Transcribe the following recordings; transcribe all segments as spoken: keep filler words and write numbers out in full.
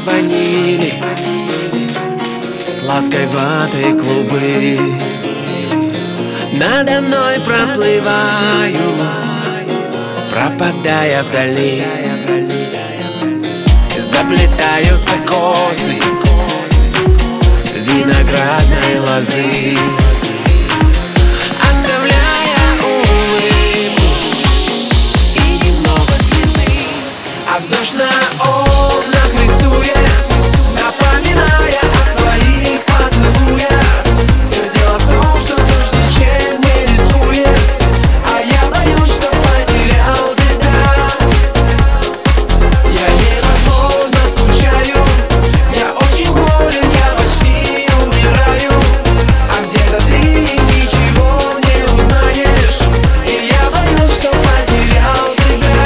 ванили, сладкой ваты клубы надо мной проплываю, пропадая вдали. Заплетаются косы виноградной лозы, оставляя улыбку и немного слезы. А дождь на окнах рисует, напоминая о твоих поцелуях. Все дело в том, что дождь ничем не рискует, а я боюсь, что потерял тебя. Я невозможно скучаю, я очень болен, я почти умираю. А где-то ты ничего не узнаешь, и я боюсь, что потерял тебя.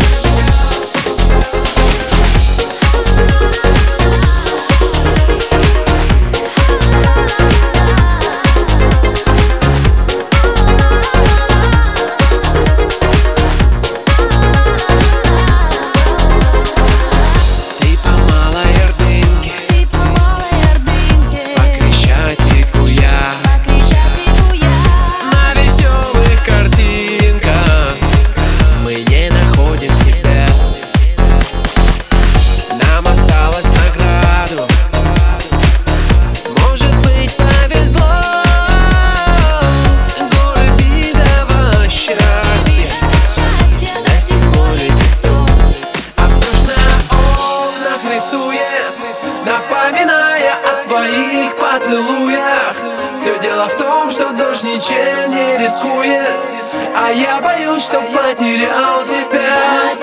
Напоминая о твоих поцелуях. Все дело в том, что дождь ничем не рискует, а я боюсь, что потерял тебя.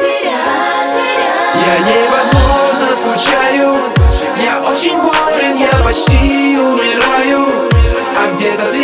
Я невозможно скучаю, я очень болен, я почти умираю. А где-то ты